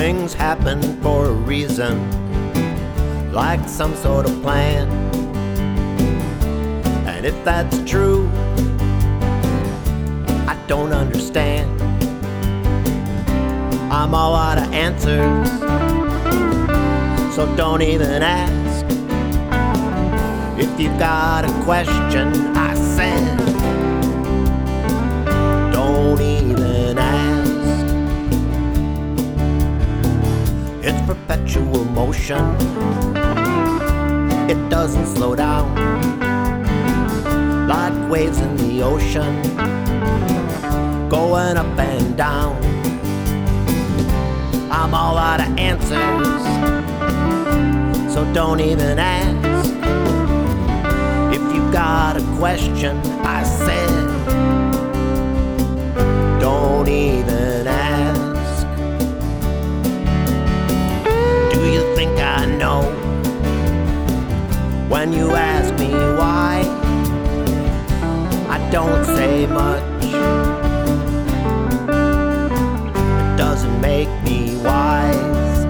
things happen for a reason, like some sort of plan. And if that's true, I don't understand. I'm all out of answers, so don't even ask. If you got a question, I said, don't even ask. It's perpetual motion, it doesn't slow down, like waves in the ocean, going up and down. I'm all out of answers, so don't even ask. If you got a question, I said, don't even ask. Do you think I know when you ask me why? I don't say much, it doesn't make me wise.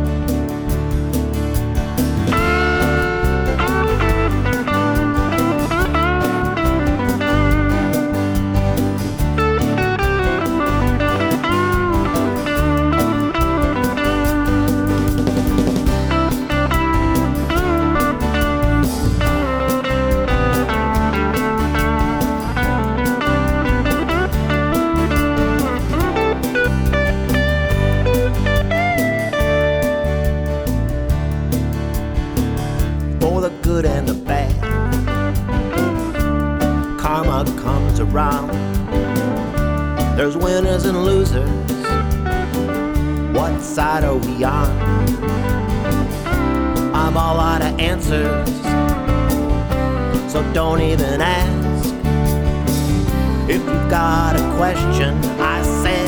For the good and the bad, karma comes around. There's winners and losers, what side are we on? I'm all out of answers, so don't even ask. If you got a question, I say,